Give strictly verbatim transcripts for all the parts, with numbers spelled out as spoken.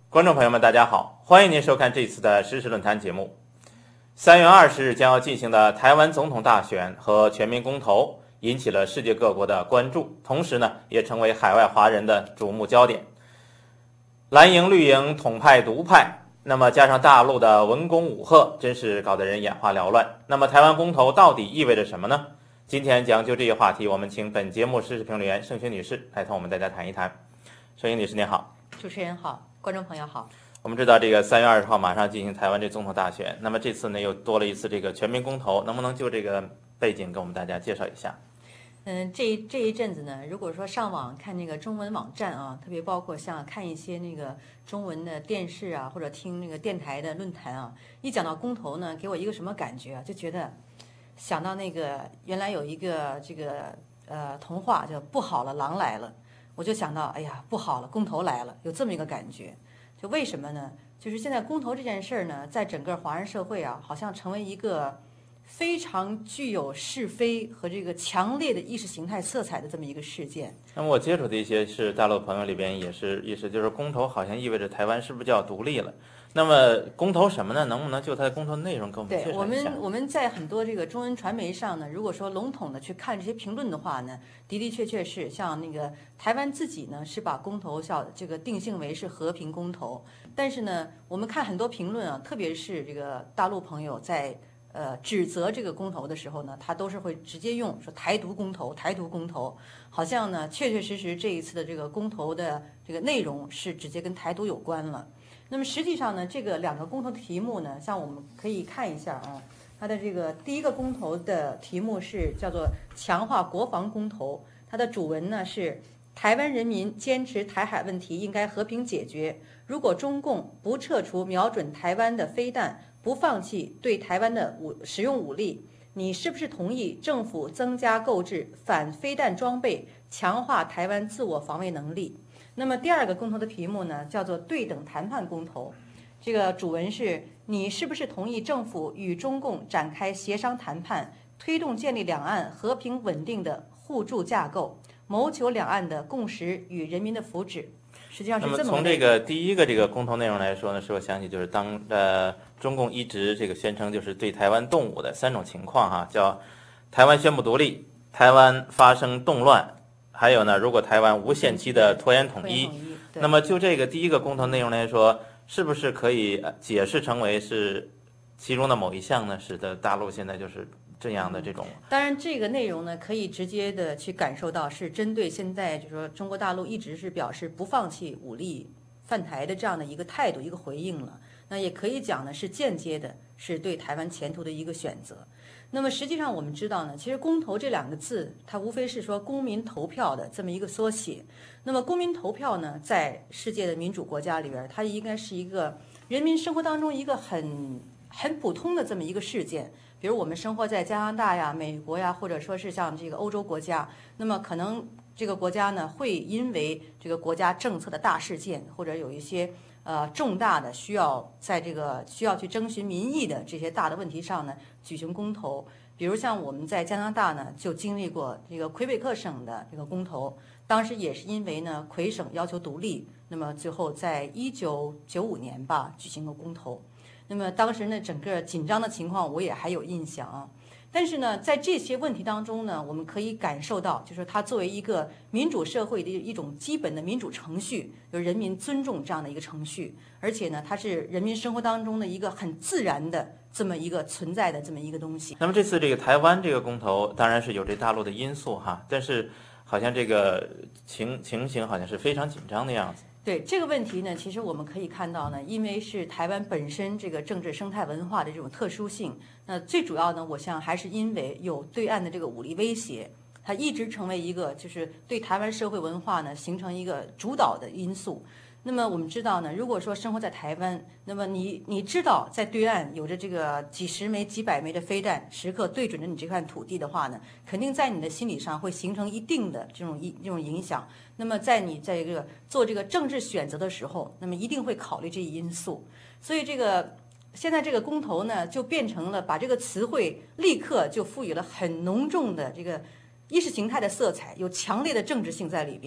观众朋友们，大家好，欢迎您收看这次的时事论坛节目。三月二十日将要进行的台湾总统大选和全民公投引起了世界各国的关注，同时呢，也成为海外华人的瞩目焦点。蓝营绿营统派独派，那么加上大陆的文攻武吓，真是搞得人眼花缭乱。那么台湾公投到底意味着什么呢？今天讲究这些话题，我们请本节目时事评论员盛轩女士来同我们大家谈一谈。盛轩女士您好。 主持人好，观众朋友好。 我们知道这个三月二十号马上进行台湾这总统大选，那么这次呢又多了一次这个全民公投，能不能就这个背景给我们大家介绍一下？ 嗯，这这一阵子呢，如果说上网看那个中文网站啊，特别包括像看一些那个中文的电视啊，或者听那个电台的论坛啊，一讲到公投呢，给我一个什么感觉啊？就觉得想到那个原来有一个这个呃童话叫不好了，狼来了，我就想到哎呀不好了，公投来了，有这么一个感觉。就为什么呢？就是现在公投这件事儿呢，在整个华人社会啊，好像成为一个非常具有是非和这个强烈的意识形态色彩的这么一个事件。 那么我接触的一些是大陆朋友里边也是意思就是公投好像意味着台湾是不是就要独立了？那么公投什么呢？能不能就它的公投内容给我们介绍一下？ 对，我们我们在很多这个中文传媒上呢，如果说笼统的去看这些评论的话呢，的的确确是像那个台湾自己呢是把公投叫这个定性为是和平公投，但是呢，我们看很多评论啊，特别是这个大陆朋友在呃指责这个公投的时候呢，他都是会直接用说台独公投，台独公投，好像呢确确实实这一次的这个公投的这个内容是直接跟台独有关了。那么实际上呢，这个两个公投的题目呢，像我们可以看一下啊，它的这个第一个公投的题目是叫做强化国防公投，它的主文呢是台湾人民坚持台海问题应该和平解决，如果中共不撤除瞄准台湾的飞弹，不放弃对台湾的武使用武力，你是不是同意政府增加购置反飞弹装备，强化台湾自我防卫能力？那么第二个公投的题目呢，叫做对等谈判公投，这个主文是你是不是同意政府与中共展开协商谈判，推动建立两岸和平稳定的互助架构，谋求两岸的共识与人民的福祉。实际上是这么。 那么从这个第一个这个公投内容来说呢，使我想起就是当呃中共一直这个宣称就是对台湾动武的三种情况哈，叫台湾宣布独立，台湾发生动乱。还有呢，如果台湾无限期的拖延统一，那么就这个第一个公投内容来说，是不是可以解释成为是其中的某一项呢？使得大陆现在就是这样的这种。 嗯、当然，这个内容呢，可以直接的去感受到是针对现在就是说中国大陆一直是表示不放弃武力犯台的这样的一个态度一个回应了。那也可以讲呢，是间接的，是对台湾前途的一个选择。那么实际上我们知道呢，其实公投这两个字，它无非是说公民投票的这么一个缩写。那么公民投票呢，在世界的民主国家里边，它应该是一个人民生活当中一个很很普通的这么一个事件。比如我们生活在加拿大呀、美国呀，或者说是像这个欧洲国家，那么可能这个国家呢，会因为这个国家政策的大事件，或者有一些呃重大的需要在这个需要去征询民意的这些大的问题上呢，举行公投。比如像我们在加拿大呢，就经历过这个魁北克省的这个公投，当时也是因为呢魁省要求独立，那么最后在一九九五年吧举行过公投。那么当时呢，整个紧张的情况我也还有印象。但是呢，在这些问题当中呢，我们可以感受到，就是它作为一个民主社会的一种基本的民主程序，就是人民尊重这样的一个程序，而且呢，它是人民生活当中的一个很自然的这么一个存在的这么一个东西。 那么这次这个台湾这个公投，当然是有这大陆的因素哈，但是好像这个情情形好像是非常紧张的样子。 对这个问题呢，其实我们可以看到呢，因为是台湾本身这个政治生态文化的这种特殊性，那最主要呢，我想还是因为有对岸的这个武力威胁，它一直成为一个就是对台湾社会文化呢形成一个主导的因素。那么我们知道呢，如果说生活在台湾，那么你你知道在对岸有着这个几十枚、几百枚的飞弹时刻对准着你这块土地的话呢，肯定在你的心理上会形成一定的这种一这种影响。那么在你在这个做这个政治选择的时候，那么一定会考虑这一因素。所以这个现在这个公投呢，就变成了把这个词汇立刻就赋予了很浓重的这个意识形态的色彩，有强烈的政治性在里边。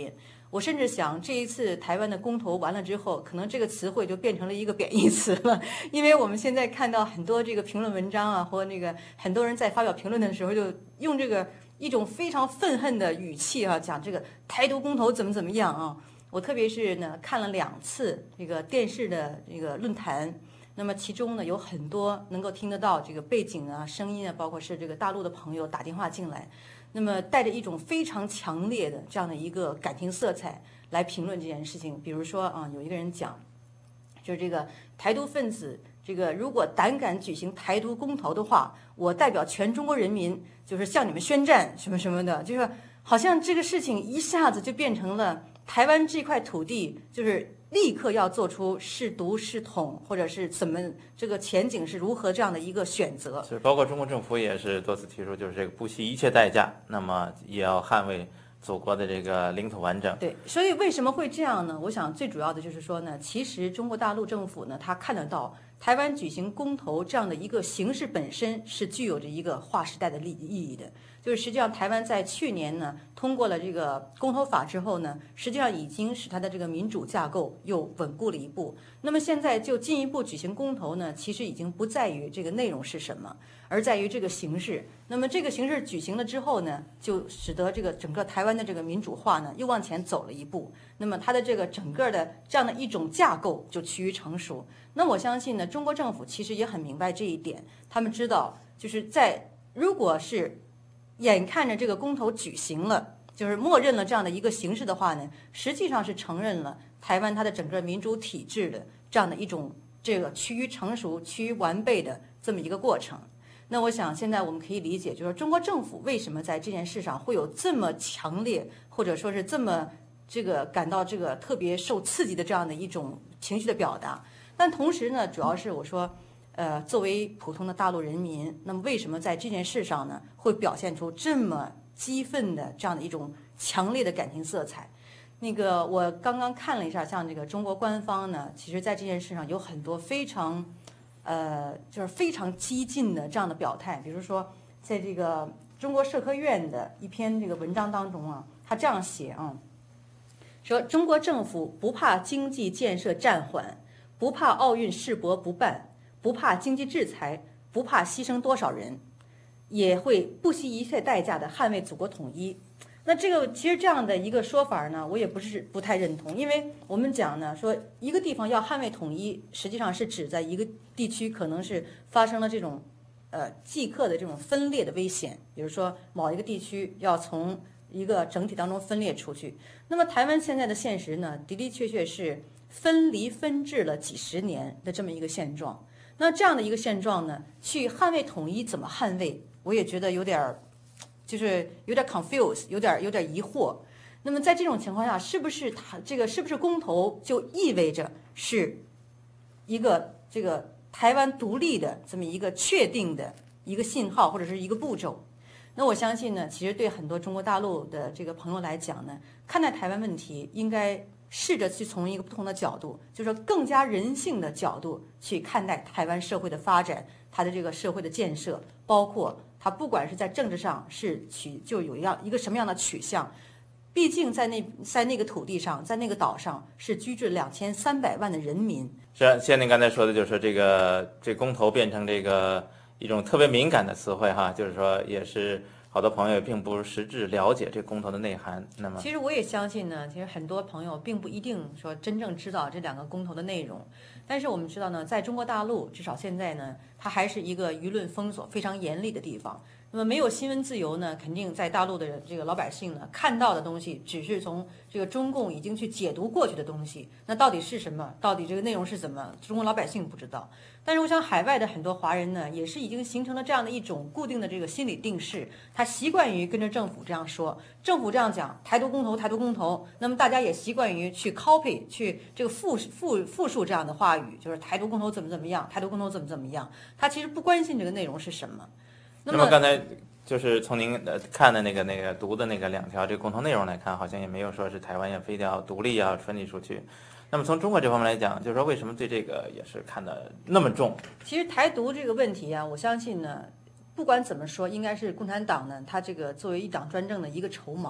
我甚至想，这一次台湾的公投完了之后，可能这个词汇就变成了一个贬义词了，因为我们现在看到很多这个评论文章啊，或那个很多人在发表评论的时候，就用这个一种非常愤恨的语气啊，讲这个台独公投怎么怎么样啊。我特别是呢看了两次这个电视的这个论坛，那么其中呢有很多能够听得到这个背景啊、声音啊，包括是这个大陆的朋友打电话进来。那么带着一种非常强烈的这样的一个感情色彩来评论这件事情，比如说啊，有一个人讲，就是这个台独分子，这个如果胆敢举行台独公投的话，我代表全中国人民就是向你们宣战什么什么的，就是好像这个事情一下子就变成了台湾这块土地就是立刻要做出是独是统，或者是怎么这个前景是如何这样的一个选择。 是，包括中国政府也是多次提出，就是这个不惜一切代价，那么也要捍卫祖国的这个领土完整。 对，所以为什么会这样呢？我想最主要的就是说呢，其实中国大陆政府呢，他看得到台湾举行公投这样的一个形式本身是具有着一个划时代的利意义的。就是实际上台湾在去年呢通过了这个公投法之后呢，实际上已经使它的这个民主架构又稳固了一步。那么现在就进一步举行公投呢，其实已经不在于这个内容是什么，而在于这个形式。那么这个形式举行了之后呢，就使得这个整个台湾的这个民主化呢又往前走了一步。那么它的这个整个的这样的一种架构就趋于成熟。那我相信呢，中国政府其实也很明白这一点，他们知道就是在如果是眼看着这个公投举行了，就是默认了这样的一个形式的话呢，实际上是承认了台湾它的整个民主体制的这样的一种这个趋于成熟、趋于完备的这么一个过程。那我想现在我们可以理解，就是中国政府为什么在这件事上会有这么强烈，或者说是这么这个感到这个特别受刺激的这样的一种情绪的表达。但同时呢，主要是我说。呃，作为普通的大陆人民，那么为什么在这件事上呢，会表现出这么激愤的这样的一种强烈的感情色彩？那个我刚刚看了一下，像这个中国官方呢，其实在这件事上有很多非常，呃，就是非常激进的这样的表态。比如说，在这个中国社科院的一篇这个文章当中啊，他这样写啊，说中国政府不怕经济建设暂缓，不怕奥运世博不办。不怕经济制裁，不怕牺牲多少人，也会不惜一切代价的捍卫祖国统一。那这个其实这样的一个说法呢，我也不是不太认同，因为我们讲呢，说一个地方要捍卫统一，实际上是指在一个地区可能是发生了这种呃即刻的这种分裂的危险，比如说某一个地区要从一个整体当中分裂出去。那么台湾现在的现实呢，的的确确是分离分治了几十年的这么一个现状。那这样的一个现状呢，去捍卫统一怎么捍卫？我也觉得有点儿，就是有点 confuse， 有点有点疑惑。那么在这种情况下，是不是它这个是不是公投就意味着是一个这个台湾独立的这么一个确定的一个信号或者是一个步骤？那我相信呢，其实对很多中国大陆的这个朋友来讲呢，看待台湾问题应该试着去从一个不同的角度，就是说更加人性的角度去看待台湾社会的发展，它的这个社会的建设，包括它不管是在政治上是取就有一样一个什么样的取向。毕竟在那在那个土地上，在那个岛上是居住两千三百万的人民。 是啊，像您刚才说的，就是说这个这公投变成这个一种特别敏感的词汇哈，就是说也是。好多朋友并不实质了解这公投的内涵。那么， 其实我也相信呢，其实很多朋友并不一定说真正知道这两个公投的内容。但是我们知道呢，在中国大陆，至少现在呢，它还是一个舆论封锁非常严厉的地方。那么没有新闻自由呢，肯定在大陆的这个老百姓呢，看到的东西只是从这个中共已经去解读过去的东西。那到底是什么？到底这个内容是怎么？中国老百姓不知道。但是我想，海外的很多华人呢，也是已经形成了这样的一种固定的这个心理定势，他习惯于跟着政府这样说，政府这样讲，台独公投，台独公投，那么大家也习惯于去 copy， 去这个复复复述这样的话语，就是台独公投怎么怎么样，台独公投怎么怎么样，他其实不关心这个内容是什么。那么, 那么刚才就是从您看的那个那个读的那个两条这个共同内容来看，好像也没有说是台湾要非得要独立要分离出去。那么从中国这方面来讲，就是说为什么对这个也是看得那么重？ 其实台独这个问题啊，我相信呢，不管怎么说，应该是共产党呢，它这个作为一党专政的一个筹码。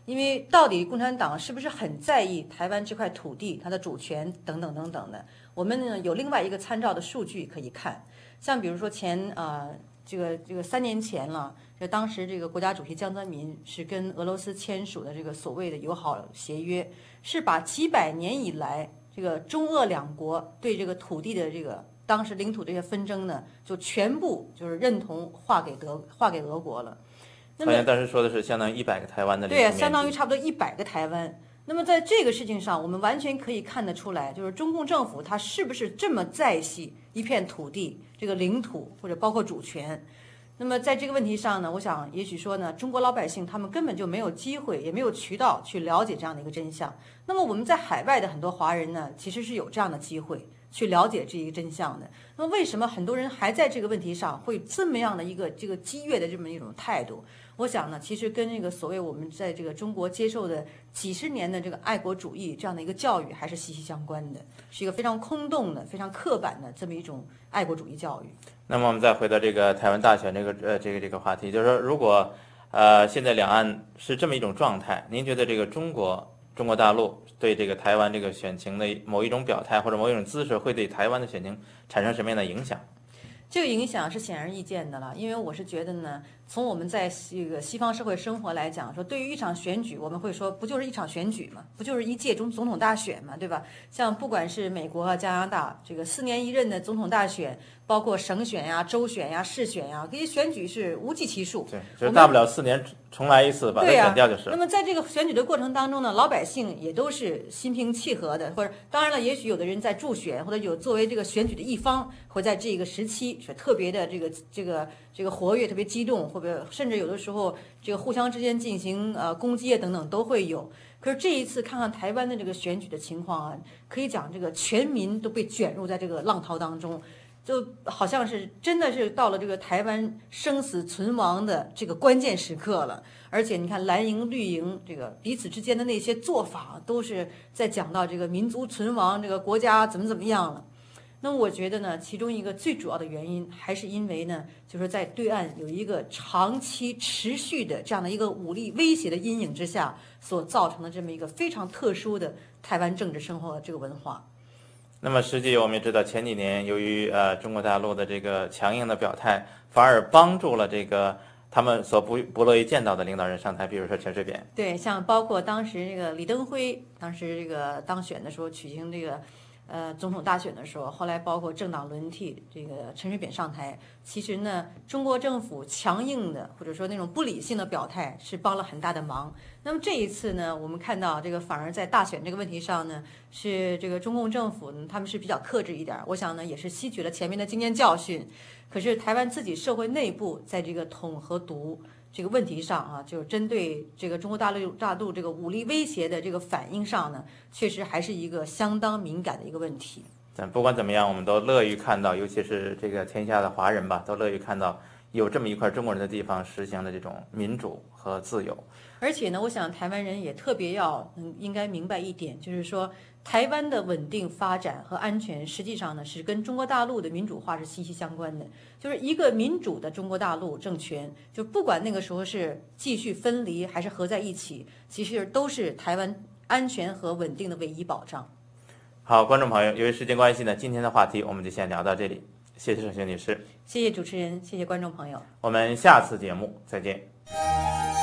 因为到底共产党是不是很在意台湾这块土地、它的主权等等等等的？我们呢有另外一个参照的数据可以看，像比如说前呃这个这个三年前了，这当时这个国家主席江泽民是跟俄罗斯签署的这个所谓的友好协约，是把几百年以来这个中俄两国对这个土地的这个当时领土这些纷争呢，就全部就是认同划给德划给俄国了。那么好像当时说的是相当于一百个台湾的领土面积， 对，相当于差不多一百个台湾。那么在这个事情上，我们完全可以看得出来，就是中共政府它是不是这么在惜一片土地、这个领土或者包括主权。那么在这个问题上呢，我想也许说呢，中国老百姓他们根本就没有机会，也没有渠道去了解这样的一个真相。那么我们在海外的很多华人呢，其实是有这样的机会去了解这一个真相的。那么为什么很多人还在这个问题上会这么样的一个这个激越的这么一种态度？我想呢，其实跟这个所谓我们在这个中国接受的几十年的这个爱国主义这样的一个教育还是息息相关的，是一个非常空洞的、非常刻板的这么一种爱国主义教育。 那么我们再回到这个台湾大选这个呃这个这个话题，就是说，如果呃现在两岸是这么一种状态，您觉得这个中国中国大陆对这个台湾这个选情的某一种表态或者某一种姿势，会对台湾的选情产生什么样的影响？ 这个影响是显而易见的了，因为我是觉得呢，从我们在这个西方社会生活来讲，说对于一场选举，我们会说不就是一场选举嘛，不就是一届中总统大选嘛，对吧？像不管是美国啊、加拿大这个四年一任的总统大选，包括省选呀、州选呀、市选呀，这些选举是无计其数。 对，就是大不了四年重来一次，把它选掉就是。 那么在这个选举的过程当中呢，老百姓也都是心平气和的，或者当然了，也许有的人在助选，或者有作为这个选举的一方，会在这个时期是特别的这个这个这个活跃，特别激动，或者甚至有的时候这个互相之间进行呃攻击啊等等都会有。可是这一次看看台湾的这个选举的情况啊，可以讲这个全民都被卷入在这个浪涛当中。就好像是真的是到了这个台湾生死存亡的这个关键时刻了，而且你看蓝营绿营这个彼此之间的那些做法，都是在讲到这个民族存亡，这个国家怎么怎么样了。那么我觉得呢，其中一个最主要的原因还是因为呢，就是在对岸有一个长期持续的这样的一个武力威胁的阴影之下，所造成的这么一个非常特殊的台湾政治生活的这个文化。 那么实际我们也知道，前几年由于呃中国大陆的这个强硬的表态，反而帮助了这个他们所不不乐意见到的领导人上台，比如说陈水扁。 对，像包括当时这个李登辉，当时这个当选的时候举行这个呃总统大选的时候，后来包括政党轮替，这个陈水扁上台，其实呢，中国政府强硬的或者说那种不理性的表态是帮了很大的忙。那么这一次呢，我们看到这个反而在大选这个问题上呢，是这个中共政府呢，他们是比较克制一点，我想呢也是吸取了前面的经验教训。可是台湾自己社会内部在这个统和独这个问题上啊，就是针对这个中国大陆大陆这个武力威胁的这个反应上呢，确实还是一个相当敏感的一个问题。 但不管怎么样，我们都乐于看到，尤其是这个天下的华人吧，都乐于看到有这么一块中国人的地方实行的这种民主和自由。 而且呢，我想台湾人也特别要嗯应该明白一点，就是说台湾的稳定发展和安全，实际上呢是跟中国大陆的民主化是息息相关的。就是一个民主的中国大陆政权，就不管那个时候是继续分离还是合在一起，其实都是台湾安全和稳定的唯一保障。 好，观众朋友，由于时间关系呢，今天的话题我们就先聊到这里。谢谢盛雪女士， 谢谢主持人，谢谢观众朋友， 我们下次节目再见。